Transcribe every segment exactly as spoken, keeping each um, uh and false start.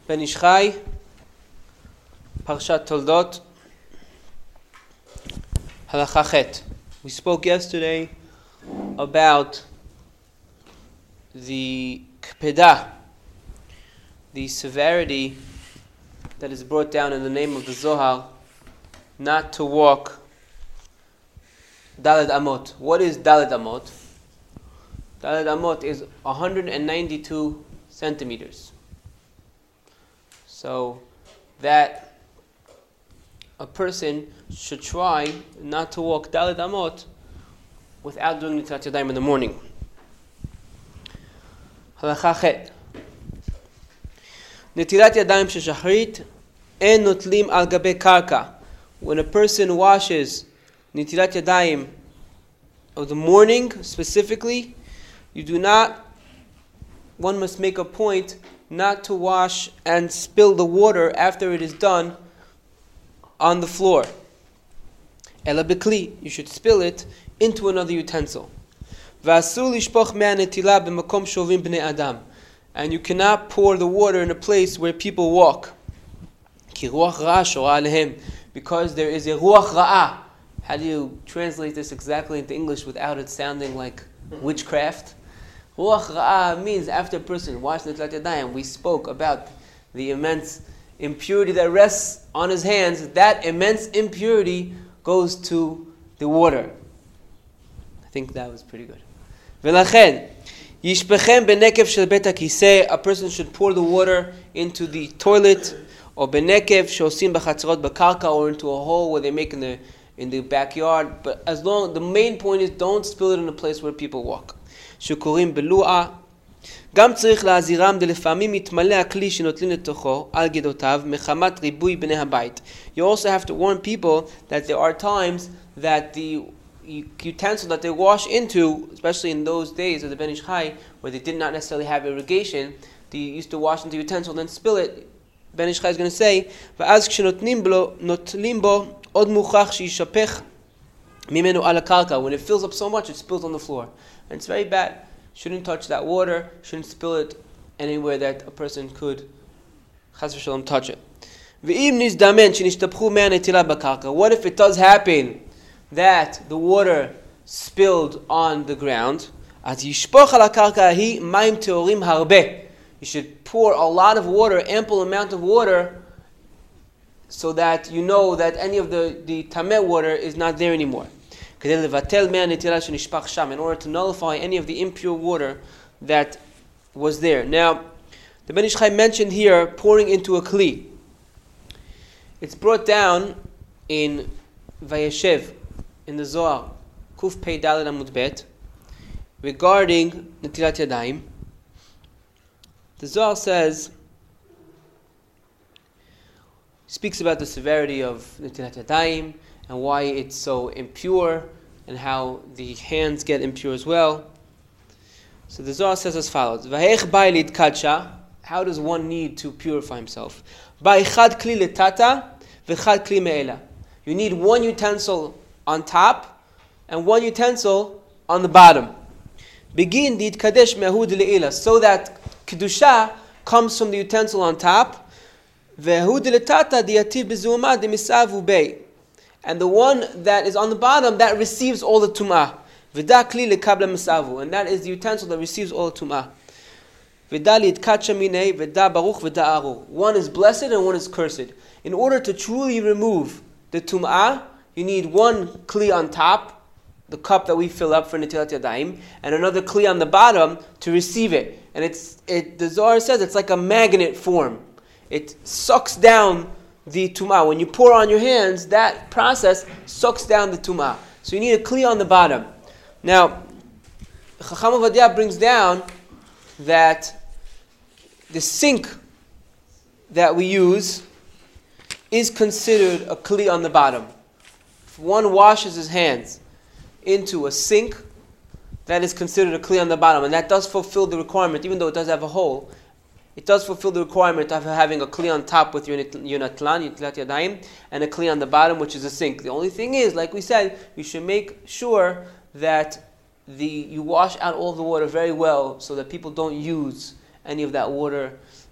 Ben Ish Chai, Parshat Toldot, Halacha Chet. We spoke yesterday about the kpedah, the severity that is brought down in the name of the Zohar, not to walk Daled Amot. What is Daled Amot? Daled Amot is one hundred ninety-two centimeters. So that a person should try not to walk Daled Amot without doing Netilat Yadayim in the morning. Halacha Chet. Netilat Yadayim sheshachrit en notlim al gabe karka. When a person washes Netilat Yadayim of the morning specifically, you do not, one must make a point not to wash and spill the water after it is done on the floor. Ela bekli, you should spill it into another utensil. V'asur lishpoch mei hanetila b'makom shovim bnei adam. And you cannot pour the water in a place where people walk. Ki ruach ra'a shora alehem. Because there is a ruach ra'ah. How do you translate this exactly into English without it sounding like witchcraft? Ruach ra'ah means after a person washes Netilat Yadayim, we spoke about the immense impurity that rests on his hands. That immense impurity goes to the water. I think that was pretty good. V'lachen, yishpechem benekev shel bet hakiseh, a person should pour the water into the toilet, or benekev shosim b'chatzarot b'karka, or into a hole where they make in the in the backyard. But as long, the main point is don't spill it in a place where people walk. שקוראים בלועה. גם צריך להזהירם דלפעמים מתמלא הכלי שנוטלים לתוכו על גדותיו מחמת ריבוי בני הבית. You also have to warn people that there are times that the utensil that they wash into, especially in those days of the Ben Ish Chai, where they did not necessarily have irrigation, they used to wash into the utensil and then spill it. Ben Ish Chai is going to say, ואז כשנוטלים בו עוד מוכח שישפך ממנו על הקרקע. When it fills up so much, it spills on the floor. And it's very bad. Shouldn't touch that water, shouldn't spill it anywhere that a person could chas v'shalom touch it. What if it does happen that the water spilled on the ground? You should pour a lot of water, ample amount of water, so that you know that any of the, the tameh water is not there anymore. In order to nullify any of the impure water that was there. Now, the Ben Ish Chai mentioned here pouring into a kli. It's brought down in Vayeshev, in the Zohar, Kuf Pei Daled Amud Bet, regarding Netilat Yadayim. The Zohar says, speaks about the severity of Netilat Yadayim, and why it's so impure, and how the hands get impure as well. So the Zohar says as follows: V'heich bai lidkadsha. How does one need to purify himself? Bai chad kli letata, v'chad kli me'ela. You need one utensil on top, and one utensil on the bottom. Begin ditkadesh me'ahud le'ila, so that kedusha comes from the utensil on top. Ve'ahud letata diyativ bezuma demisavu bei. And the one that is on the bottom, that receives all the tum'ah. V'da kli lekabla misavu. And that is the utensil that receives all the tum'ah. V'da li'itkacha minei, v'da baruch, v'da aru. One is blessed and one is cursed. In order to truly remove the tum'ah, you need one kli on top, the cup that we fill up for Netilat Yadayim, and another kli on the bottom to receive it. And it's it. The Zohar says it's like a magnet form. It sucks down the tum'ah. When you pour on your hands, that process sucks down the tum'ah. So you need a kli on the bottom. Now, Chacham Ovadia brings down that the sink that we use is considered a kli on the bottom. If one washes his hands into a sink, that is considered a kli on the bottom, and that does fulfill the requirement, even though it does have a hole. It does fulfill the requirement of having a kli on top with your, your natlan, your Netilat Yadayim, and a kli on the bottom, which is a sink. The only thing is, like we said, you should make sure that the you wash out all the water very well, so that people don't use any of that water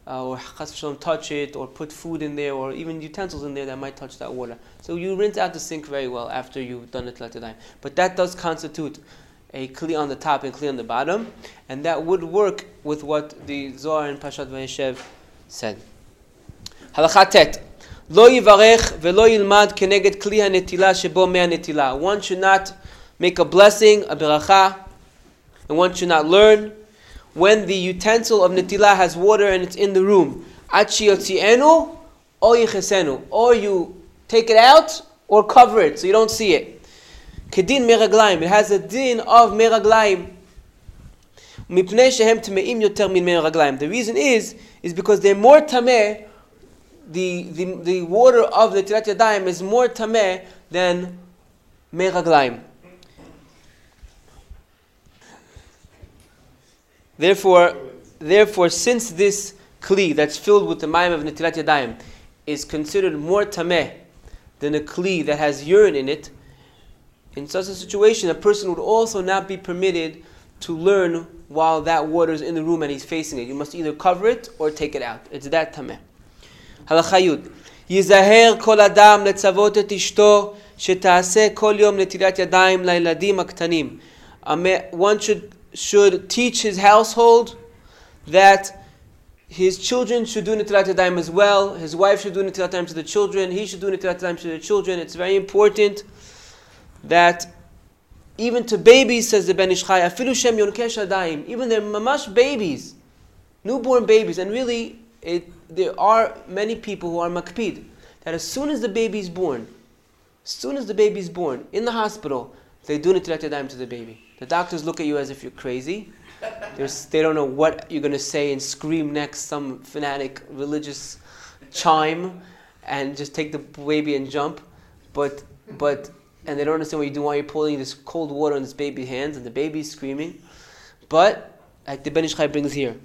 uh, or chas v'shalom touch it, or put food in there, or even utensils in there that might touch that water. So you rinse out the sink very well after you've done Netilat Yadayim. But that does constitute a kli on the top and kli on the bottom, and that would work with what the Zohar in Parashat Vayeshev said. Halacha tet. Lo yivarech velo yilmad keneged kli hanetila shebo mei hanetila. One should not make a blessing, a beracha, and one should not learn when the utensil of netilah has water and it's in the room. Ad sheyotzienu o yichesenu. Or you take it out or cover it so you don't see it. Kedin meraglaim. It has a din of meraglaim. Mipnei shehem tmeim yoter min meraglaim. The reason is, is because they're more tameh. The, the, the water of the Netilat Yadayim is more tameh than meraglaim. Therefore, therefore, since this kli that's filled with the mayim of Netilat Yadayim is considered more tameh than a kli that has urine in it, in such a situation, a person would also not be permitted to learn while that water is in the room and he's facing it. You must either cover it or take it out. It's that tameh. Halacha Yud. Yizaher kol adam letzavot et ishto sheta'aseh kol yom netilat yadayim la'iladim aktanim. One should should teach his household that his children should do Netilat Yadayim as well. His wife should do Netilat Yadayim to the children. He should do Netilat Yadayim to the children. It's very important that even to babies, says the Ben Ish Chai, afilu shem yonkesh adayim, even they're mamash babies, newborn babies, and really it, there are many people who are makpid, that as soon as the baby is born, as soon as the baby is born, in the hospital, they do Netilat Yadayim to the baby. The doctors look at you as if you're crazy. There's, they don't know what you're going to say and scream next, some fanatic religious chime, and just take the baby and jump. But, but, and they don't understand what you do while you're pulling this cold water on this baby's hands, and the baby's screaming. But, like the Ben Ish Chai brings here,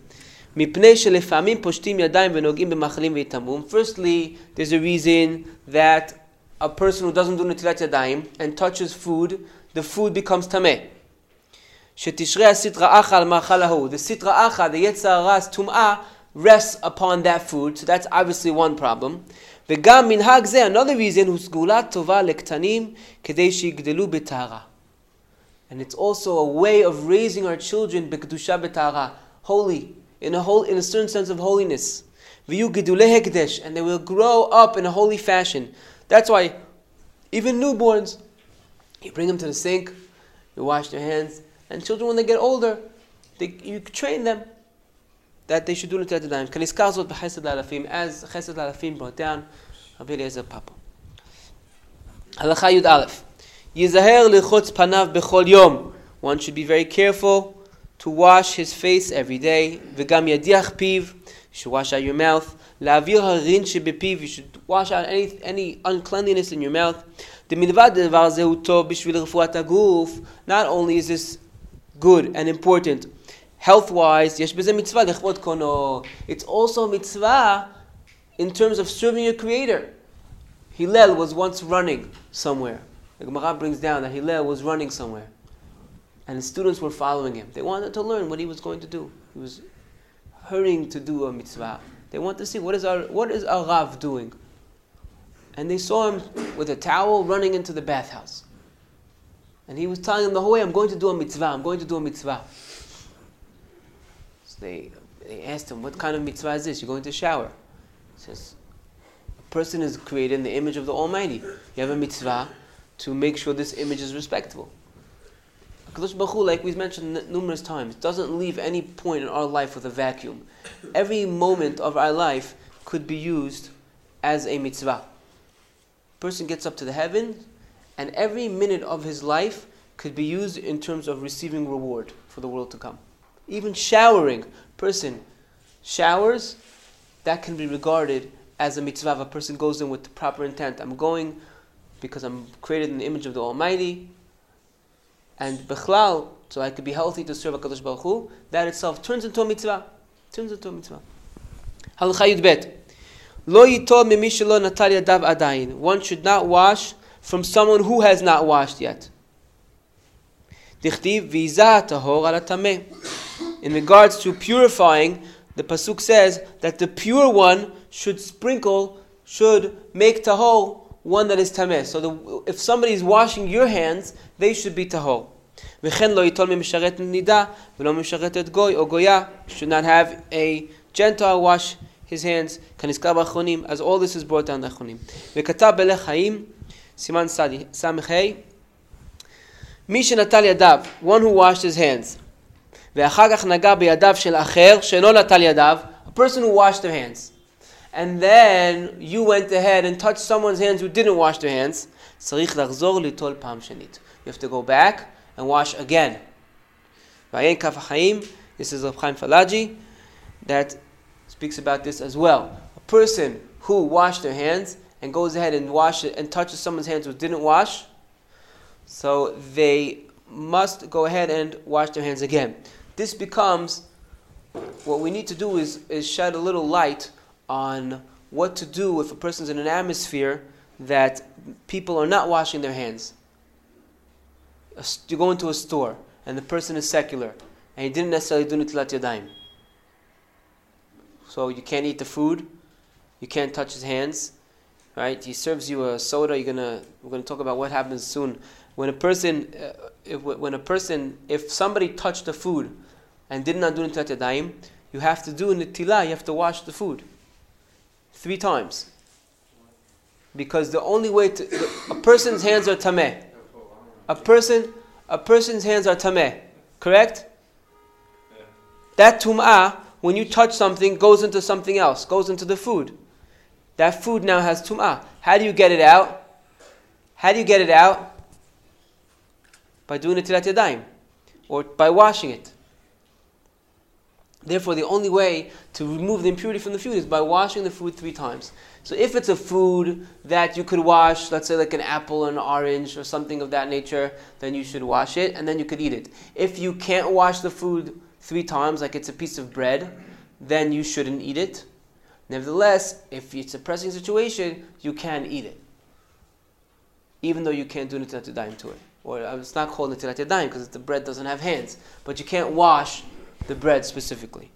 firstly, there's a reason that a person who doesn't do Netilat Yadayim and touches food, the food becomes tameh. The sitra acha, the yetzer hara's tum'ah, rests upon that food, so that's obviously one problem. V'gam minhag zeh, another reason, husgulat tova lektanim kedei sheyigdelu b'tahara. And it's also a way of raising our children b'kedusha b'tahara, holy, in a whole, in a certain sense of holiness. V'yu gedulei hekdesh, and they will grow up in a holy fashion. That's why even newborns, you bring them to the sink, you wash their hands. And children, when they get older, they, you train them that they should do Netilat Yadayim. Kanizkar zot b'chesed la'alafim, as chesed la'alafim brought down Rabbi Eliezer Papa. Halacha Yud Aleph. Yizaher lichotz panav b'chol yom. One should be very careful to wash his face every day. V'gam yadiach piv. You should wash out your mouth. La'avir harin shebepiv. You should wash out any any uncleanliness in your mouth. Not only is this good and important health-wise, it's also mitzvah in terms of serving your Creator. Hillel was once running somewhere. The Gemara brings down that Hillel was running somewhere, and his students were following him. They wanted to learn what he was going to do. He was hurrying to do a mitzvah. They want to see what is our what is our Rav doing. And they saw him with a towel running into the bathhouse. And he was telling them the whole way, I'm going to do a mitzvah, I'm going to do a mitzvah. So they, they asked him, what kind of mitzvah is this? You're going to shower. He says, a person is created in the image of the Almighty. You have a mitzvah to make sure this image is respectable. HaKadosh Baruch Hu, like we've mentioned n- numerous times, doesn't leave any point in our life with a vacuum. Every moment of our life could be used as a mitzvah. Person gets up to the heavens, and every minute of his life could be used in terms of receiving reward for the world to come. Even showering, person showers, that can be regarded as a mitzvah. If a person goes in with the proper intent, I'm going because I'm created in the image of the Almighty, and bechlal, so I could be healthy to serve HaKadosh Baruch Hu, that itself turns into a mitzvah. Turns into a mitzvah. Halacha Yud Bet. Lo yitol mimi shelo natal yadav adayin. One should not wash from someone who has not washed yet. Dichtiv v'izah tahor ala tameh. In regards to purifying, the pasuk says that the pure one should sprinkle, should make tahor one that is tameh. So the, if somebody is washing your hands, they should be tahor. V'chen lo yitol misharet nida v'lo misharet goy or goya. Should not have a Gentile wash his hands. Kaniskar b'achronim, as all this is brought down the achronim. V'katav belech haim siman sadi samchei. Misha natal yadav, one who washed his hands. Ve'achar kach naga b'yadav shel acher she'lo natal yadav, a person who washed their hands. And then you went ahead and touched someone's hands who didn't wash their hands. Tzarich lachzor litol pam shenit. You have to go back and wash again. V'ayin kaf haim. This is Rav Chaim Falaji that speaks about this as well. A person who washed their hands and goes ahead and wash it and touches someone's hands who didn't wash, so they must go ahead and wash their hands again. This becomes, what we need to do is, is shed a little light on what to do if a person's in an atmosphere that people are not washing their hands. You go into a store and the person is secular and he didn't necessarily do netilat yadayim. So you can't eat the food, you can't touch his hands, right? He serves you a soda. You're gonna we're gonna talk about what happens soon. When a person, uh, if, when a person, if somebody touched the food and did not do netilat yadayim, you have to do netilah. You have to wash the food three times, because the only way to the, a person's hands are tameh. A person, a person's hands are tameh. Correct? Yeah. That tum'ah, when you touch something, goes into something else, goes into the food. That food now has tum'ah. How do you get it out? How do you get it out? By doing netilat yadayim, or by washing it. Therefore, the only way to remove the impurity from the food is by washing the food three times. So if it's a food that you could wash, let's say like an apple or an orange or something of that nature, then you should wash it and then you could eat it. If you can't wash the food three times, like it's a piece of bread, then you shouldn't eat it. Nevertheless, if it's a pressing situation, you can eat it, even though you can't do netilat yadayim to it. Or it's not called netilat yadayim because the bread doesn't have hands, but you can't wash the bread specifically.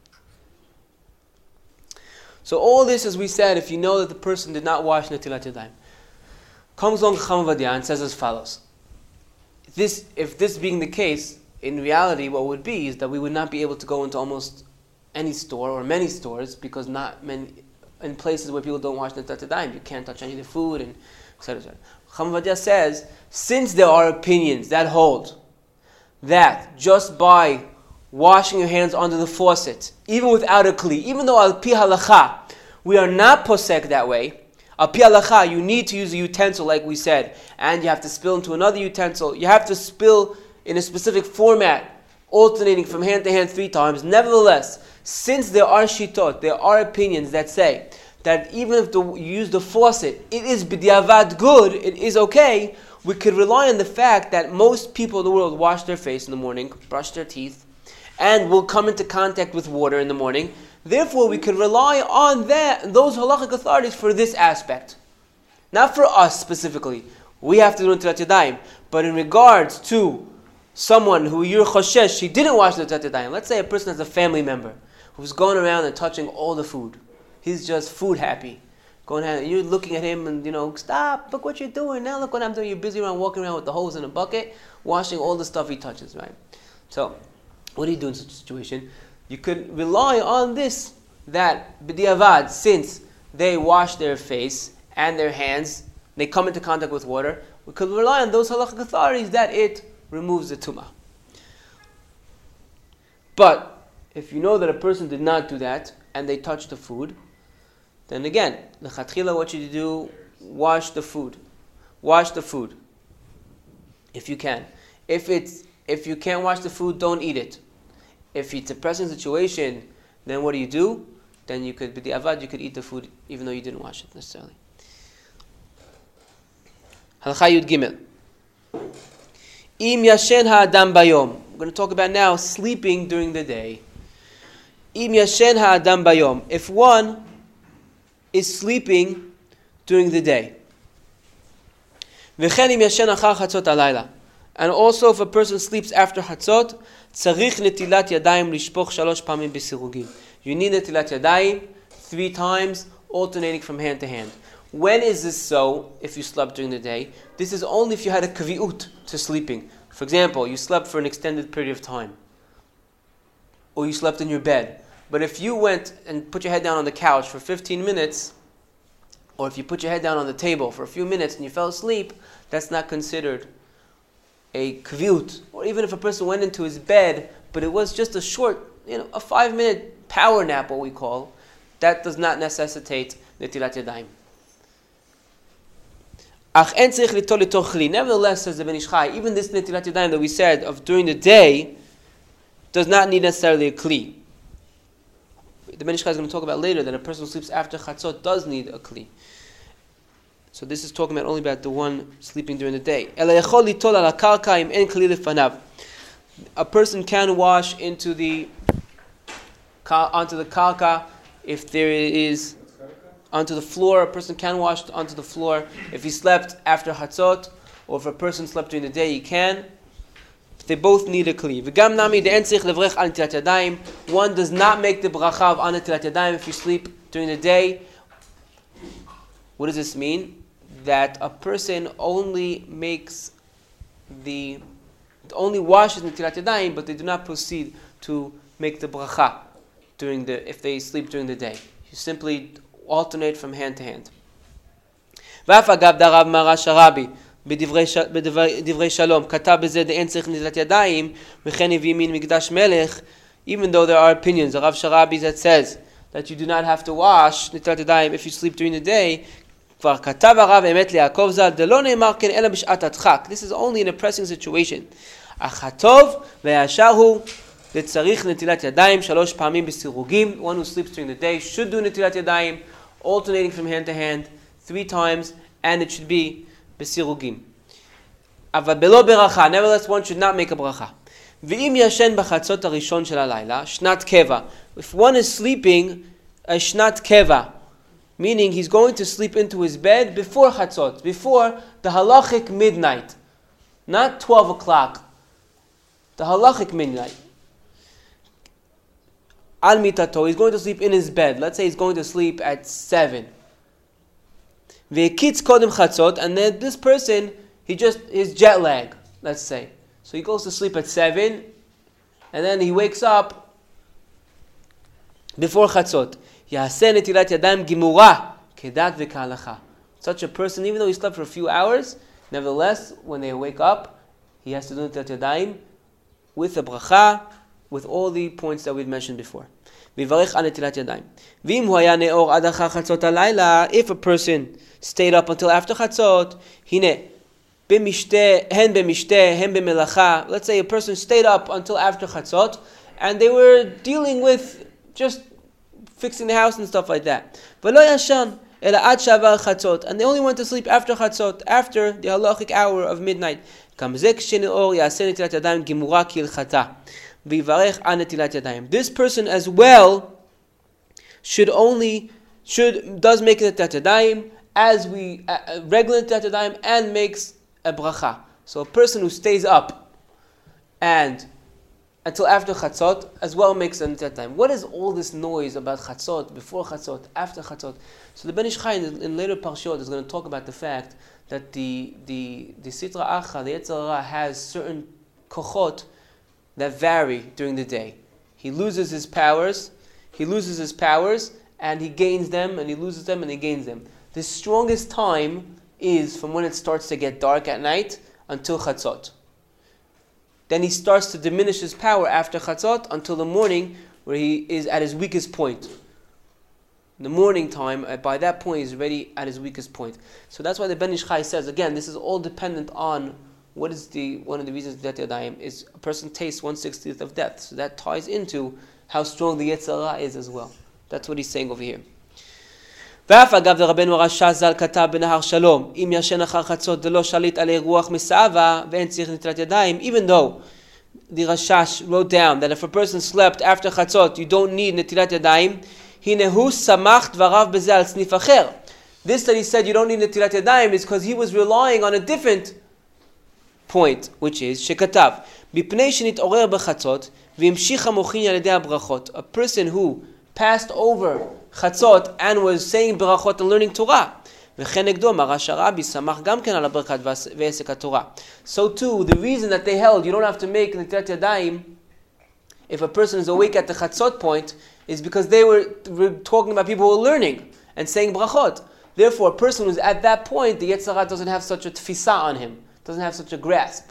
So all this, as we said, if you know that the person did not wash netilat yadayim, comes along Chacham Ovadia and says as follows: This, if this being the case, in reality, what would be is that we would not be able to go into almost any store or many stores, because not many in places where people don't wash netilat yadayim, you can't touch any of the food and et cetera. Chacham Ovadia says, since there are opinions that hold that just by washing your hands under the faucet, even without a kli, even though al pi halacha, we are not posek that way. Al pi halacha, you need to use a utensil like we said, and you have to spill into another utensil. You have to spill in a specific format, alternating from hand to hand three times. Nevertheless, since there are shitot, there are opinions that say that even if the, you use the faucet, it is b'diavad good, it is okay, we could rely on the fact that most people in the world wash their face in the morning, brush their teeth, and will come into contact with water in the morning. Therefore, we can rely on that, those halachic authorities for this aspect. Not for us specifically. We have to do netilat yadayim. But in regards to someone who you're choshesh, she didn't wash netilat yadayim. Let's say a person has a family member who's going around and touching all the food. He's just food happy. Going ahead, and you're looking at him and, you know, stop, look what you're doing. Now look what I'm doing. You're busy around walking around with the hose in a bucket, washing all the stuff he touches, right? So, what do you do in such a situation? You could rely on this, that b'diavad, since they wash their face and their hands, they come into contact with water, we could rely on those halachic authorities that it removes the tumah. But if you know that a person did not do that and they touched the food, then again, l'chatchila, what you do, wash the food. Wash the food, if you can. If it's if you can't wash the food, don't eat it. If it's a pressing situation, then what do you do? Then you could, b'diavad, you could eat the food even though you didn't wash it necessarily. Halakha Yud Gimel. Im yashen ha'adam bayom. We're going to talk about now sleeping during the day. Im yashen ha'adam bayom. If one is sleeping during the day. V'chen im yashen achar chatzot alayla. And also if a person sleeps after chatzot, tzarich netilat yadayim lishpoch shalosh pamim b'sirugim. You need Netilat Yadayim three times, alternating from hand to hand. When is this so, if you slept during the day? This is only if you had a kavi'ut to sleeping. For example, you slept for an extended period of time. Or you slept in your bed. But if you went and put your head down on the couch for fifteen minutes, or if you put your head down on the table for a few minutes and you fell asleep, that's not considered a kavi'ut. Or even if a person went into his bed, but it was just a short, you know, a five-minute power nap, what we call, that does not necessitate Netilat Yadayim. Nevertheless, says the Ben Ish Chai, even this Netilat Yadayim that we said of during the day does not need necessarily a kli. The Ben Ish Chai is going to talk about later that a person who sleeps after Chatzot does need a kli. So this is talking about only about the one sleeping during the day. A person can wash into the onto the karka if there is onto the floor. A person can wash onto the floor if he slept after Chatzot, or if a person slept during the day, he can. They both need a kli. One does not make the bracha of Netilat Yadayim if you sleep during the day. What does this mean? That a person only makes the only washes Netilat Yadayim, but they do not proceed to make the bracha during the if they sleep during the day. You simply alternate from hand to hand. בדברי שלום, כתב בזה דאין צריך נטילת ידיים, וכן הביא מן מקדש מלך, even though there are opinions, the Rav Sharabi that says that you do not have to wash נטילת ידיים if you sleep during the day, כבר כתב הרב אמת ליעקב ז"ל, דלא נאמר כן אלא בשעת הדחק. This is only in a pressing situation. אך הטוב והישר הוא לצריך נטילת ידיים שלוש פעמים בסירוגים. One who sleeps during the day should do נטילת ידיים, alternating from hand to hand, three times, and it should be בסirugim. אבל בלא ברכה, nevertheless one should not make a bracha. ואם ישן בחצות הראשון של הלילה, שנת קבע. If one is sleeping a שנת קבע, meaning he's going to sleep into his bed before chatzot, before the halachic midnight, not twelve o'clock, the halachic midnight. Al mitato, he's going to sleep in his bed. Let's say he's going to sleep at seven. Ve'kitz kodem chatzot, and then this person, he just, his jet lag, let's say. So he goes to sleep at seven, and then he wakes up before chatzot. Ya'aseh netilat yadayim gimura, kedat v'kahalacha. Such a person, even though he slept for a few hours, nevertheless, when they wake up, he has to do netilat yadayim with a bracha, with all the points that we've mentioned before. Vivarech an netilat yadayim. V'im hu haya ne'or ad achar chatzot halayla, if a person stayed up until after chatzot, hine, b'mishteh, hen b'mishteh, hen b'melacha. Let's say a person stayed up until after chatzot, and they were dealing with just fixing the house and stuff like that. V'lo yashan, ela ad shavar chatzot, and they only went to sleep after chatzot, after the halachic hour of midnight. Kamzek sheneor yaseh netilat yadayim gimura kilchata. Vivarech an netilat yadayim. This person as well should only should does make netilat yadayim as we uh, regular netilat yadayim and makes a bracha. So a person who stays up and until after chatzot as well makes a netilat yadayim. What is all this noise about chatzot, before chatzot, after chatzot? So the Ben Ish Chai in, in later parshot is going to talk about the fact that the the the Sitra Achra, the Yetzer Hara, has certain kochot that vary during the day. He loses his powers, he loses his powers, and he gains them, and he loses them, and he gains them. The strongest time is from when it starts to get dark at night until chatzot. Then he starts to diminish his power after chatzot until the morning, where he is at his weakest point. In the morning time, by that point, he's already at his weakest point. So that's why the Ben Ish Chai says, again, this is all dependent on what is the one of the reasons that Yadayim is a person tastes one sixtieth of death. So that ties into how strong the Yetzer Hara is as well. That's what he's saying over here. ואף אגב לרבנו הרש"ש ז"ל כתב בנהר שלום, אם ישן אחר חצות דלא שליט עלי רוח מסעבה ואין צריך נטילת ידיים, even though the Rashash wrote down that if a person slept after chatzot, you don't need netilat yadayim, הנה הוא סמך דבריו בזה על סניף אחר. This that he said you don't need netilat yadayim is because he was relying on a different point, which is שכתב, מפני שנתעורר בחצות והמשיך המוחין על ידי הברכות. A person who passed over Chatzot and was saying Berachot and learning Torah. וכן נגדו, מרש הרבי שמח גם כן על הברכת ועסק התורה. So too, the reason that they held you don't have to make נטילת ידיים if a person is awake at the Chatzot point is because they were, were talking about people who were learning and saying brachot. Therefore, a person who's at that point, the Yetzer Hara doesn't have such a tfisa on him, doesn't have such a grasp.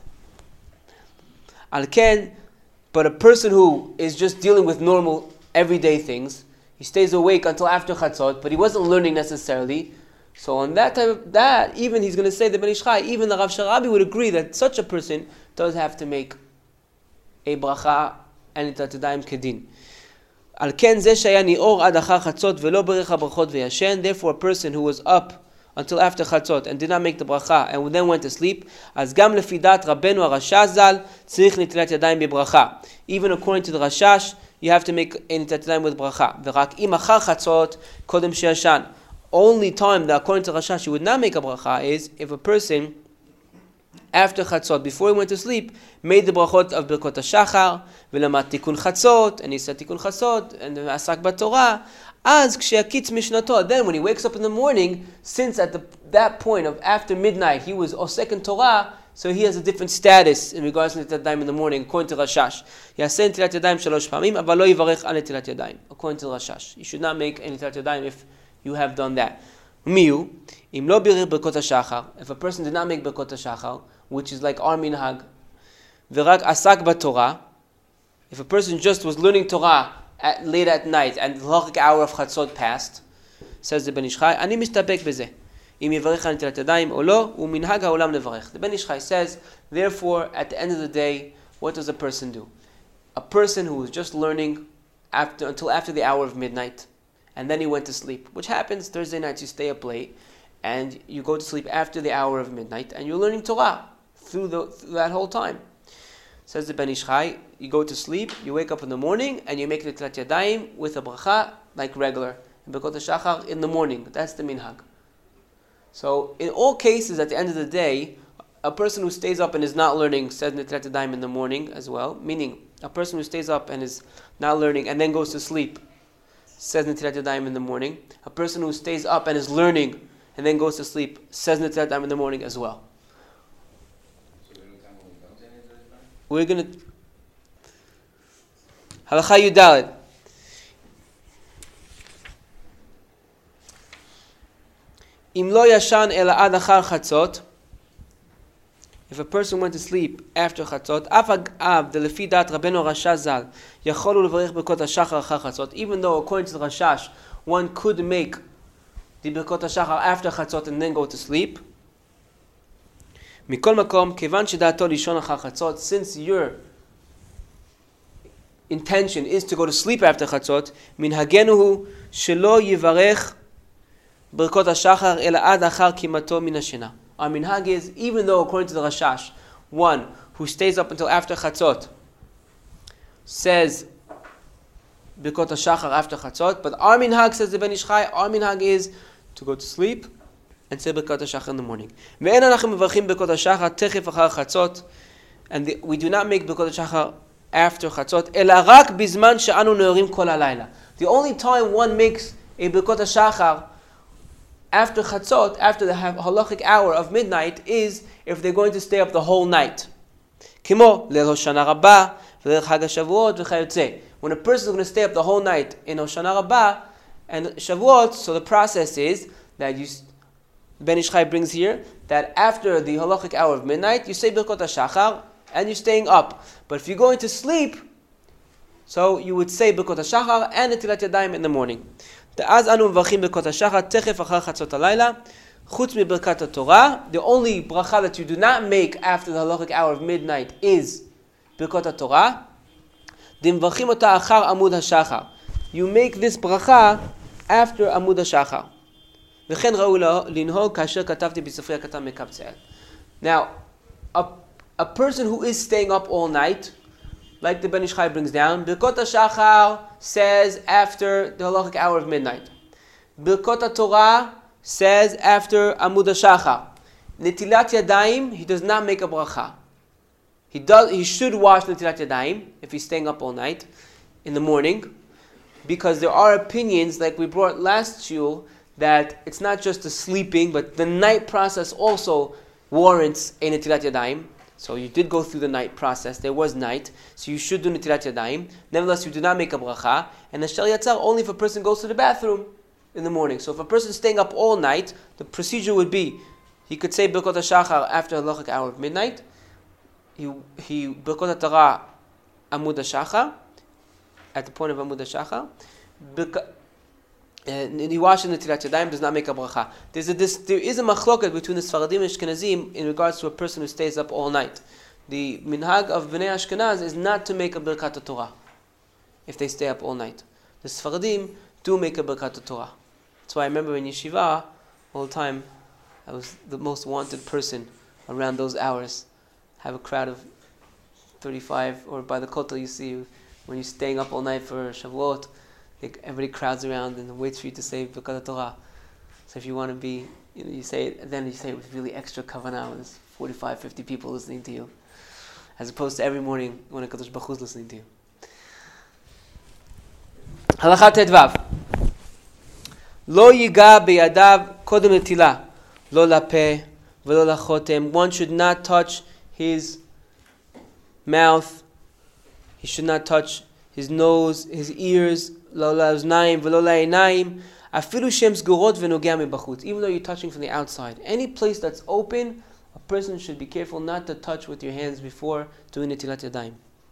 Al ken, but a person who is just dealing with normal, everyday things, he stays awake until after Chatzot, but he wasn't learning necessarily. So on that type of that, even he's going to say the Ben Ish Chai, even the Rav Sharabi would agree that such a person does have to make a bracha and netilat yadayim kedin. Al ken ze shaya ni'or ad achar chatzot velo berech habrachot v'yashen. Therefore, a person who was up until after chatzot and did not make the bracha and then went to sleep, as gam lefi dat Rabbeinu HaRashash zal tzrich netilat yadayim bebracha. Even according to the Rashash, you have to make a netilat yadayim with bracha. V'rak im achar chatzot kodem sheyashan. Only time that according to Rashash you would not make a bracha is if a person after Chatzot, before he went to sleep, made the brachot of Birkot HaShachar, v'lamat Tikun Chatzot, and he said Tikun Chatzot, and Asak BaTorah, as k'sheyakitz mishnato. Then when he wakes up in the morning, since at the, that point of after midnight he was Osek in Torah, so he has a different status in regards to Netilat Yadayim in the morning, according to Rashash. Yaseh Netilat Yadayim shalosh pamim, aval lo yivarech al Netilat Yadayim, according to Rashash. You should not make a Netilat Yadayim if you have done that. Miu, im lo birir Birkot HaShachar, if a person did not make Birkot HaShachar, which is like our minhag, v'rak asak b'Torah, if a person just was learning Torah at, late at night and the halachic hour of Chatzot passed, says the Ben Ish Chai, ani mistabek b'zeh, im yivarech al netilat yadayim o lo, u'minhag ha'olam levarech. The Ben Ish Chai says, therefore, at the end of the day, what does a person do? A person who is just learning after until after the hour of midnight, and then he went to sleep, which happens Thursday nights, you stay up late, and you go to sleep after the hour of midnight, and you're learning Torah through, the, through that whole time. Says the Ben Ish Chai, you go to sleep, you wake up in the morning, and you make the Netilat Yadayim with a bracha, like regular, and Birkot HaShachar in the morning. That's the minhag. So, in all cases, at the end of the day, a person who stays up and is not learning says Netilat Yadayim in the morning as well, meaning a person who stays up and is not learning and then goes to sleep says Netilat Yadayim in the morning. A person who stays up and is learning and then goes to sleep says Netilat Yadayim in the morning as well. So we're going to Halacha Yudalid. Im lo yashan ela ad achar chatzot. If a person went to sleep after chatzot, af agav de lefi dat Rabbeinu HaRashash zal yacholu levarich Birkot HaShachar achar chatzot. Even though according to the Rashash, one could make the Birkot HaShachar after chatzot and then go to sleep. Mikol makom, kevan shedato lishon achar chatzot, since your intention is to go to sleep after chatzot, minhagenuhu shelo yivarech Birkot HaShachar ela ad achar kimato min hashena. Our minhag is, even though according to the Rashash, one who stays up until after chatzot says Birkot HaShachar after chatzot, but our minhag, says the Ben Ish Chai, our minhag is to go to sleep and say Birkot HaShachar in the morning. Ve'en anachim mevarchim Birkot HaShachar techef achar chatzot, and the, we do not make Birkot HaShachar after chatzot, ela rak bizman she'anu neorim kol halayla. The only time one makes a Birkot HaShachar after chatzot, after the halachic hour of midnight, is if they're going to stay up the whole night. Kimo leil Hoshana Rabbah v'leil Chag HaShavuot v'chayotze. When a person is going to stay up the whole night in Hoshana Rabbah and Shavuot, so the process is that you, Ben Ish Chai brings here that after the halachic hour of midnight, you say Birkot HaShachar and you're staying up. But if you're going to sleep, so you would say Birkot HaShachar and Netilat Yadayim in the morning. אז אנו מברכים ברכות השחר תכף אחר חצות הלילה חוץ מברכת התורה. The only bracha that you do not make after the halachic hour of midnight is ברכות התורה. דמברכים אותה אחר עמוד השחר. You make this bracha after עמוד השחר. וכן ראו לנהוג כאשר כתבתי בספרי הקטן מקבצאל. Now, a, a person who is staying up all night, like the Ben Ish Chai brings down, Birkot HaShachar says after the halachic hour of midnight. Birkot HaTorah says after Amud HaShachar. Netilat Yadayim, he does not make a bracha. He does. He should wash Netilat Yadayim if he's staying up all night in the morning. because there are opinions, like we brought last shul, that it's not just the sleeping, but the night process also warrants a netilat yadayim. So you did go through the night process. There was night, so you should do netilat yadayim. Nevertheless, you do not make a bracha. And the shel yatzar only if a person goes to the bathroom in the morning. So if a person is staying up all night, the procedure would be he could say Birkot HaShachar after the halachic hour of midnight. He he Birkot HaTorah Amud HaShachar at the point of Amud HaShachar. And he washes the Netilat Yadayim, does not make a bracha. There's a, this, there is a machloket between the Sfaradim and Ashkenazim in regards to a person who stays up all night. The minhag of Bnei Ashkenaz is not to make a Birkat Torah if they stay up all night. The Sfaradim do make a Birkat Torah. That's why I remember in Yeshiva all the time, I was the most wanted person around those hours. Have a crowd of thirty-five, or by the kotel you see when you're staying up all night for Shavuot, everybody crowds around and waits for you to say Birkat Torah. So if you want to be, you know, you say it, and then you say it with really extra kavanah. There's forty-five, fifty people listening to you, as opposed to every morning when a Kadosh Baruch Hu is listening to you. Halacha Tedvav. Lo yiga beyadav kodem netilah, lo lapeh velo lachotem. One should not touch his mouth. He should not touch his nose, his ears. Lo la'oznaim velo la'einayim. Afilu shem sgurot v'nogea mebachutz. Even though you're touching from the outside, any place that's open, a person should be careful not to touch with your hands before doing netilat yadayim.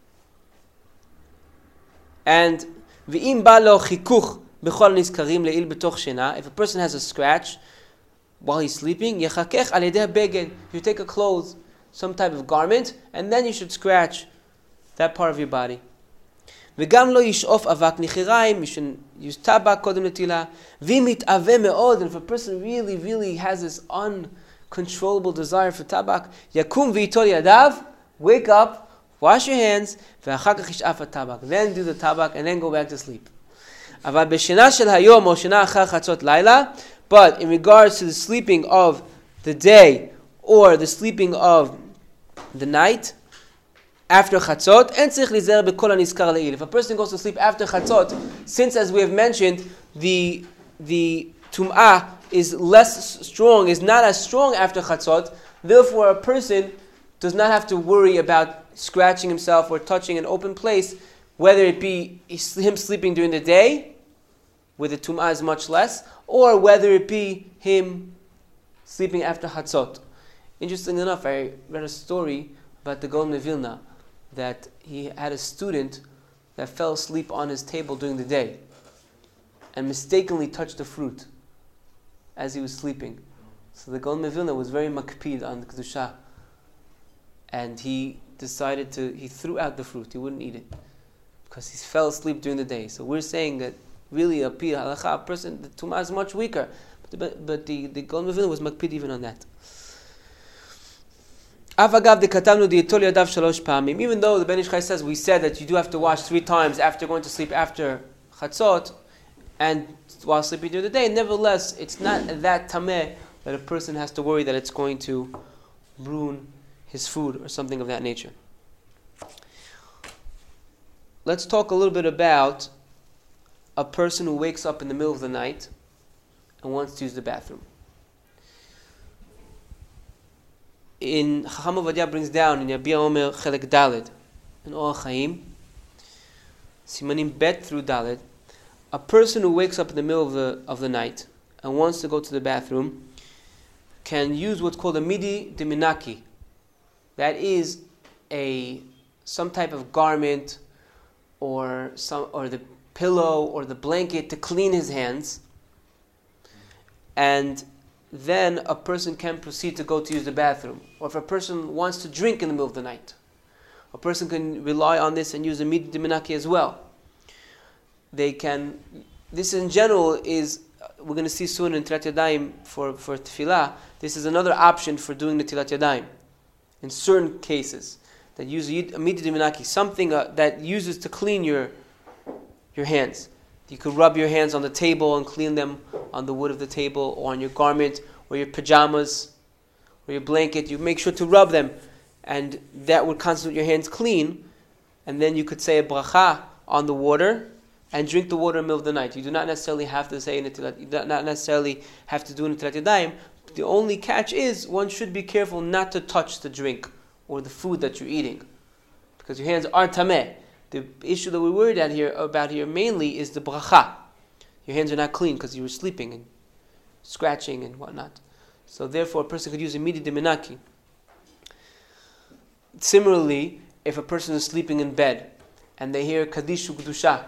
And v'im ba lo chikuch b'chol nizkarim le'il b'toch shena. If a person has a scratch while he's sleeping, yechakech al yedei beged. You take a clothes, some type of garment, and then you should scratch that part of your body. V'gam lo yishof avak nichirayim. You should use tabak kodem netilah. V'im mitaveh me'od. And if a person really, really has this uncontrollable desire for tabak, yakum v'yitol yadav. Wake up, wash your hands, v'achar kach yish'af tabak. Then do the tabak, and then go back to sleep. Aval b'shena shel hayom or shena achar chatzot laila. But in regards to the sleeping of the day or the sleeping of the night, after chatzot, and tzich lizer bekol hanizkar le'il. If a person goes to sleep after chatzot, since as we have mentioned, the the tum'ah is less strong, is not as strong after chatzot, therefore a person does not have to worry about scratching himself or touching an open place, whether it be him sleeping during the day, where the tum'ah is much less, or whether it be him sleeping after chatzot. Interesting enough, I read a story about the Gaon of Vilna, that he had a student that fell asleep on his table during the day and mistakenly touched the fruit as he was sleeping. So the Gaon of Vilna was very makpid on the Kedusha, and he decided to, he threw out the fruit, he wouldn't eat it, because he fell asleep during the day. So we're saying that really a pi halacha, a person, the tumah is much weaker, but the, but the, the Gaon of Vilna was makpid even on that. Even though the Ben Ish Chai says, we said that you do have to wash three times after going to sleep after chatzot and while sleeping during the day, nevertheless, it's not that tameh that a person has to worry that it's going to ruin his food or something of that nature. Let's talk a little bit about a person who wakes up in the middle of the night and wants to use the bathroom. In Chacham Ovadia brings down in Yabia Omer Chelek Daled in Orach Chaim, Simanim Bet through Daled, a person who wakes up in the middle of the of the night and wants to go to the bathroom can use what's called a midi diminaki. That is a some type of garment or some or the pillow or the blanket to clean his hands, and then a person can proceed to go to use the bathroom. Or if a person wants to drink in the middle of the night, a person can rely on this and use a midi diminaki as well. They can, this in general is, we're going to see soon in Netilat Yadayim for, for tefillah, this is another option for doing Netilat Yadayim. In certain cases, that use a midi diminaki, something uh, that uses to clean your your hands. You could rub your hands on the table and clean them on the wood of the table, or on your garment, or your pajamas, or your blanket. You make sure to rub them, and that would constitute your hands clean. And then you could say a bracha on the water and drink the water in the middle of the night. You do not necessarily have to say Netilat, you do not necessarily have to do Netilat Yadayim. The only catch is one should be careful not to touch the drink or the food that you're eating, because your hands are tameh. The issue that we're worried at here, about here mainly is the bracha. Your hands are not clean because you were sleeping and scratching and whatnot. So therefore a person could use a midi de menaki. Similarly, if a person is sleeping in bed and they hear Kadishu Kedusha,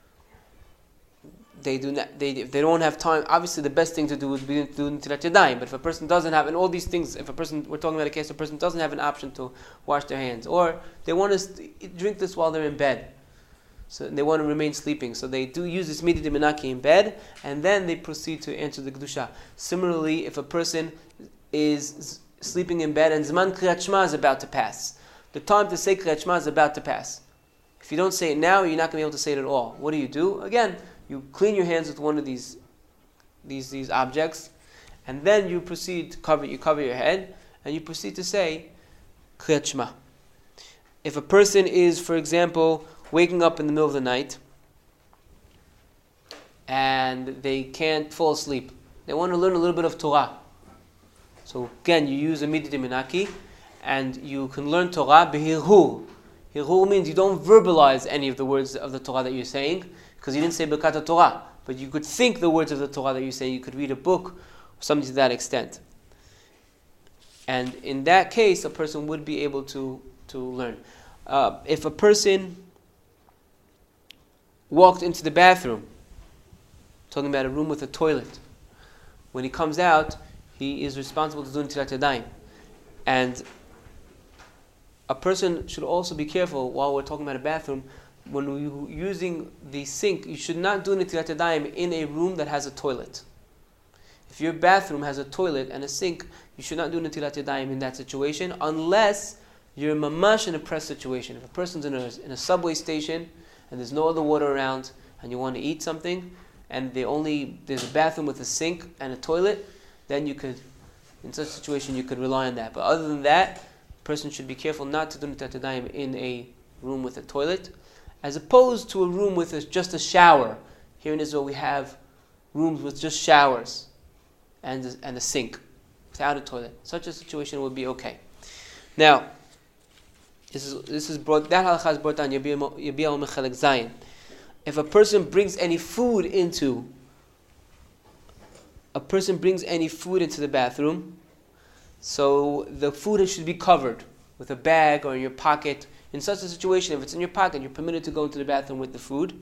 they do not, they, if they don't have time, obviously the best thing to do is to do Netilat Yadayim. But if a person doesn't have, and all these things, if a person, we're talking about a case, a person doesn't have an option to wash their hands, or they want to st- drink this while they're in bed, so they want to remain sleeping, so they do use this midi de menaki in bed, and then they proceed to answer the Kedusha. Similarly, if a person is sleeping in bed and Zman Kriyat Shema is about to pass, the time to say Kriyat Shema is about to pass. If you don't say it now, you're not going to be able to say it at all. What do you do? Again, you clean your hands with one of these, these, these objects, and then you proceed to cover. You cover your head, and you proceed to say Kriyat Shema. If a person is, for example, waking up in the middle of the night, and they can't fall asleep, they want to learn a little bit of Torah. So again, you use a midi de menaki, and you can learn Torah behirhur. Hirhur means you don't verbalize any of the words of the Torah that you're saying, because you didn't say Birkat Torah, but you could think the words of the Torah that you're saying. You could read a book, or something to that extent. And in that case, a person would be able to, to learn. Uh, if a person walked into the bathroom, talking about a room with a toilet, when he comes out, he is responsible to do Netilat Yadayim. And a person should also be careful, while we're talking about a bathroom, when we're using the sink, you should not do Netilat Yadayim in a room that has a toilet. If your bathroom has a toilet and a sink, you should not do Netilat Yadayim in that situation, unless you're mamash in a press situation. If a person's in a, in a subway station and there's no other water around, and you want to eat something, and they only there's a bathroom with a sink and a toilet, then you could, in such a situation, you could rely on that. But other than that, a person should be careful not to do Netilat Yadayim in a room with a toilet, as opposed to a room with a, just a shower. Here in Israel we have rooms with just showers and a, and a sink without a toilet. Such a situation would be okay. Now, this is this is brought that halakha is brought down Yabiyah Mechelek Zayin. If a person brings any food into a person brings any food into the bathroom, so the food should be covered with a bag or in your pocket. In such a situation, if it's in your pocket, you're permitted to go into the bathroom with the food.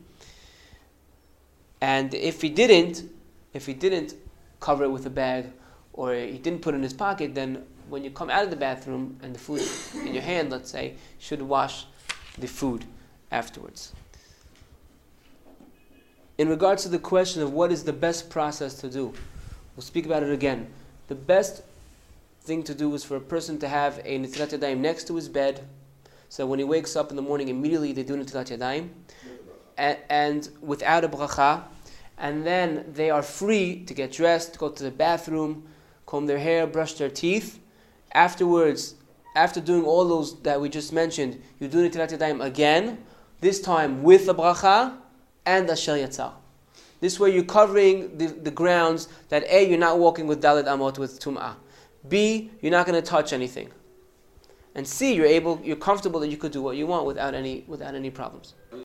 And if he didn't, if he didn't cover it with a bag, or he didn't put it in his pocket, then when you come out of the bathroom and the food in your hand, let's say, you should wash the food afterwards. In regards to the question of what is the best process to do, we'll speak about it again. The best thing to do is for a person to have a Netilat Yadayim next to his bed, so when he wakes up in the morning, immediately they do Netilat Yadayim, and, and without a bracha, and then they are free to get dressed, go to the bathroom, comb their hair, brush their teeth. Afterwards, after doing all those that we just mentioned, you do Netilat Yadayim again, this time with a bracha and Asher Yatzar. This way you're covering the, the grounds that A, you're not walking with Dalet Amot with Tum'ah. B, you're not going to touch anything. And C, you're able, you're comfortable that you could do what you want without any without any problems.